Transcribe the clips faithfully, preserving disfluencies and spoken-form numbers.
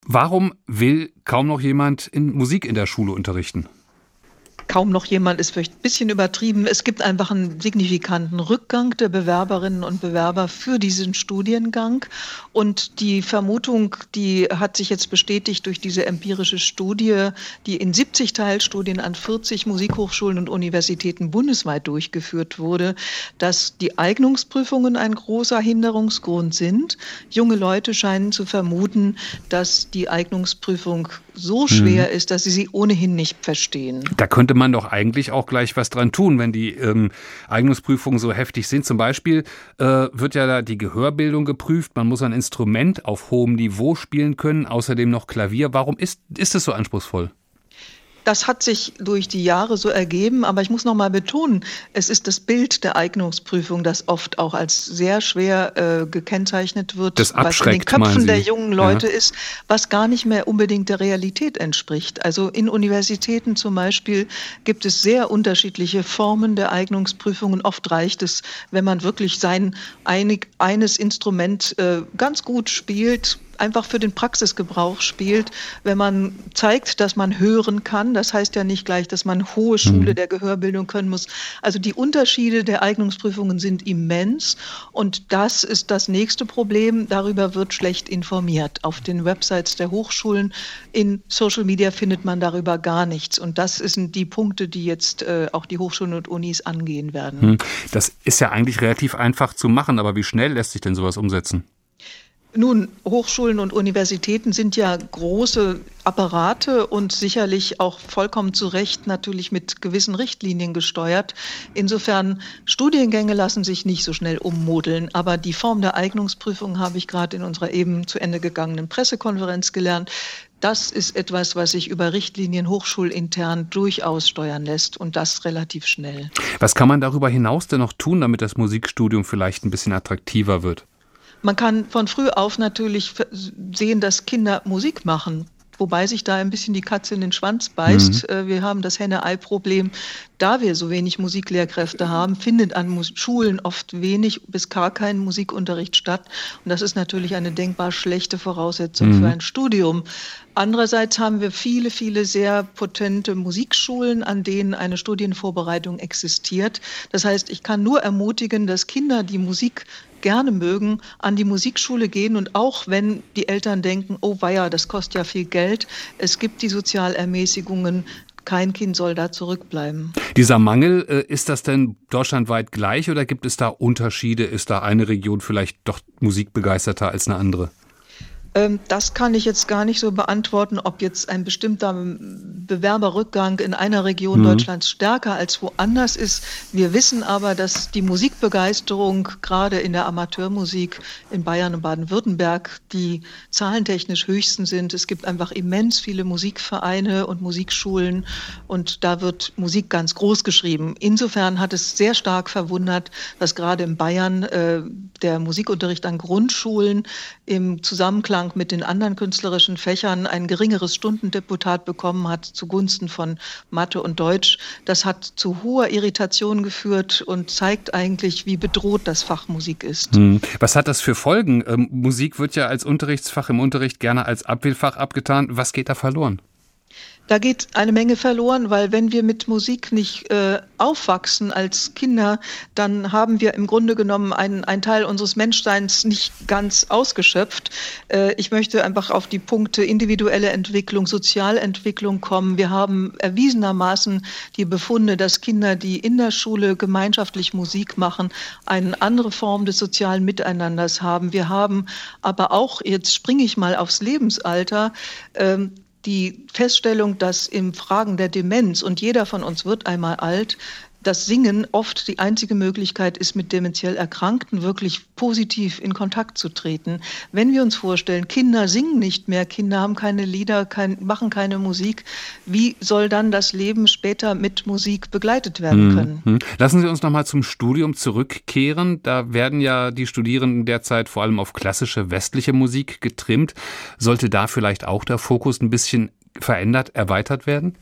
Warum will kaum noch jemand in Musik in der Schule unterrichten? Kaum noch jemand ist vielleicht ein bisschen übertrieben. Es gibt einfach einen signifikanten Rückgang der Bewerberinnen und Bewerber für diesen Studiengang. Und die Vermutung, die hat sich jetzt bestätigt durch diese empirische Studie, die in siebzig Teilstudien an vierzig Musikhochschulen und Universitäten bundesweit durchgeführt wurde, dass die Eignungsprüfungen ein großer Hinderungsgrund sind. Junge Leute scheinen zu vermuten, dass die Eignungsprüfung so schwer mhm. ist, dass sie sie ohnehin nicht verstehen. Da könnte man doch eigentlich auch gleich was dran tun, wenn die ähm, Eignungsprüfungen so heftig sind. Zum Beispiel äh, wird ja da die Gehörbildung geprüft. Man muss ein Instrument auf hohem Niveau spielen können, außerdem noch Klavier. Warum ist, ist es so anspruchsvoll? Das hat sich durch die Jahre so ergeben, aber ich muss noch mal betonen, es ist das Bild der Eignungsprüfung, das oft auch als sehr schwer äh, gekennzeichnet wird, das was in den Köpfen der jungen Leute ja. ist, was gar nicht mehr unbedingt der Realität entspricht. Also in Universitäten zum Beispiel gibt es sehr unterschiedliche Formen der Eignungsprüfungen. Oft reicht es, wenn man wirklich sein einig, eines Instrument äh, ganz gut spielt, einfach für den Praxisgebrauch spielt, wenn man zeigt, dass man hören kann. Das heißt ja nicht gleich, dass man hohe Schule der Gehörbildung können muss. Also die Unterschiede der Eignungsprüfungen sind immens und das ist das nächste Problem. Darüber wird schlecht informiert. Auf den Websites der Hochschulen, in Social Media findet man darüber gar nichts und das sind die Punkte, die jetzt äh, auch die Hochschulen und Unis angehen werden. Das ist ja eigentlich relativ einfach zu machen, aber wie schnell lässt sich denn sowas umsetzen? Nun, Hochschulen und Universitäten sind ja große Apparate und sicherlich auch vollkommen zu Recht natürlich mit gewissen Richtlinien gesteuert. Insofern, Studiengänge lassen sich nicht so schnell ummodeln, aber die Form der Eignungsprüfung habe ich gerade in unserer eben zu Ende gegangenen Pressekonferenz gelernt. Das ist etwas, was sich über Richtlinien hochschulintern durchaus steuern lässt und das relativ schnell. Was kann man darüber hinaus denn noch tun, damit das Musikstudium vielleicht ein bisschen attraktiver wird? Man kann von früh auf natürlich sehen, dass Kinder Musik machen, wobei sich da ein bisschen die Katze in den Schwanz beißt. Mhm. Wir haben das Henne-Ei-Problem. Da wir so wenig Musiklehrkräfte haben, findet an Mus- Schulen oft wenig bis gar kein Musikunterricht statt. Und das ist natürlich eine denkbar schlechte Voraussetzung mhm. für ein Studium. Andererseits haben wir viele, viele sehr potente Musikschulen, an denen eine Studienvorbereitung existiert. Das heißt, ich kann nur ermutigen, dass Kinder, die Musik gerne mögen, an die Musikschule gehen und auch wenn die Eltern denken, oh weia, das kostet ja viel Geld, es gibt die Sozialermäßigungen, kein Kind soll da zurückbleiben. Dieser Mangel, ist das denn deutschlandweit gleich oder gibt es da Unterschiede? Ist da eine Region vielleicht doch musikbegeisterter als eine andere? Das kann ich jetzt gar nicht so beantworten, ob jetzt ein bestimmter Bewerberrückgang in einer Region mhm. Deutschlands stärker als woanders ist. Wir wissen aber, dass die Musikbegeisterung gerade in der Amateurmusik in Bayern und Baden-Württemberg die zahlentechnisch höchsten sind. Es gibt einfach immens viele Musikvereine und Musikschulen und da wird Musik ganz groß geschrieben. Insofern hat es sehr stark verwundert, dass gerade in Bayern äh, der Musikunterricht an Grundschulen im Zusammenklang mit den anderen künstlerischen Fächern ein geringeres Stundendeputat bekommen hat zugunsten von Mathe und Deutsch. Das hat zu hoher Irritation geführt und zeigt eigentlich, wie bedroht das Fach Musik ist. Hm. Was hat das für Folgen? Ähm, Musik wird ja als Unterrichtsfach im Unterricht gerne als Abwählfach abgetan. Was geht da verloren? Da geht eine Menge verloren, weil wenn wir mit Musik nicht äh, aufwachsen als Kinder, dann haben wir im Grunde genommen einen, einen Teil unseres Menschseins nicht ganz ausgeschöpft. Äh, ich möchte einfach auf die Punkte individuelle Entwicklung, Sozialentwicklung kommen. Wir haben erwiesenermaßen die Befunde, dass Kinder, die in der Schule gemeinschaftlich Musik machen, eine andere Form des sozialen Miteinanders haben. Wir haben aber auch, jetzt springe ich mal aufs Lebensalter, ähm, die Feststellung, dass in Fragen der Demenz, und jeder von uns wird einmal alt, das Singen oft die einzige Möglichkeit ist, mit dementiell Erkrankten wirklich positiv in Kontakt zu treten. Wenn wir uns vorstellen, Kinder singen nicht mehr, Kinder haben keine Lieder, kein, machen keine Musik, wie soll dann das Leben später mit Musik begleitet werden können? Mhm. Lassen Sie uns noch mal zum Studium zurückkehren. Da werden ja die Studierenden derzeit vor allem auf klassische westliche Musik getrimmt. Sollte da vielleicht auch der Fokus ein bisschen verändert, erweitert werden?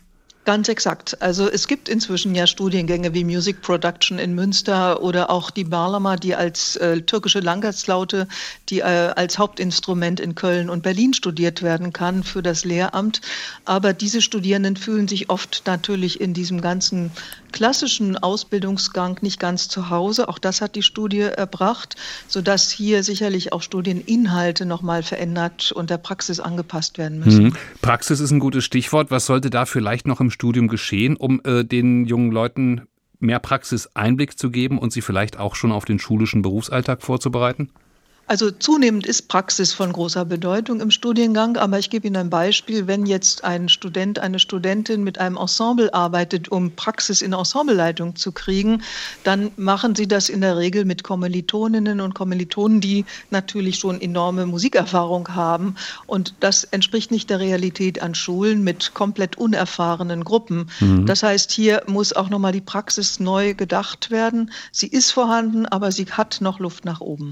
Ganz exakt. Also es gibt inzwischen ja Studiengänge wie Music Production in Münster oder auch die Bağlama, die als äh, türkische Langaslaute, die äh, als Hauptinstrument in Köln und Berlin studiert werden kann für das Lehramt. Aber diese Studierenden fühlen sich oft natürlich in diesem ganzen klassischen Ausbildungsgang nicht ganz zu Hause. Auch das hat die Studie erbracht, sodass hier sicherlich auch Studieninhalte nochmal verändert und der Praxis angepasst werden müssen. Hm. Praxis ist ein gutes Stichwort. Was sollte da vielleicht noch im Studium geschehen, um äh, den jungen Leuten mehr Praxiseinblick zu geben und sie vielleicht auch schon auf den schulischen Berufsalltag vorzubereiten? Also zunehmend ist Praxis von großer Bedeutung im Studiengang, aber ich gebe Ihnen ein Beispiel. Wenn jetzt ein Student, eine Studentin mit einem Ensemble arbeitet, um Praxis in Ensembleleitung zu kriegen, dann machen sie das in der Regel mit Kommilitoninnen und Kommilitonen, die natürlich schon enorme Musikerfahrung haben. Und das entspricht nicht der Realität an Schulen mit komplett unerfahrenen Gruppen. Mhm. Das heißt, hier muss auch nochmal die Praxis neu gedacht werden. Sie ist vorhanden, aber sie hat noch Luft nach oben.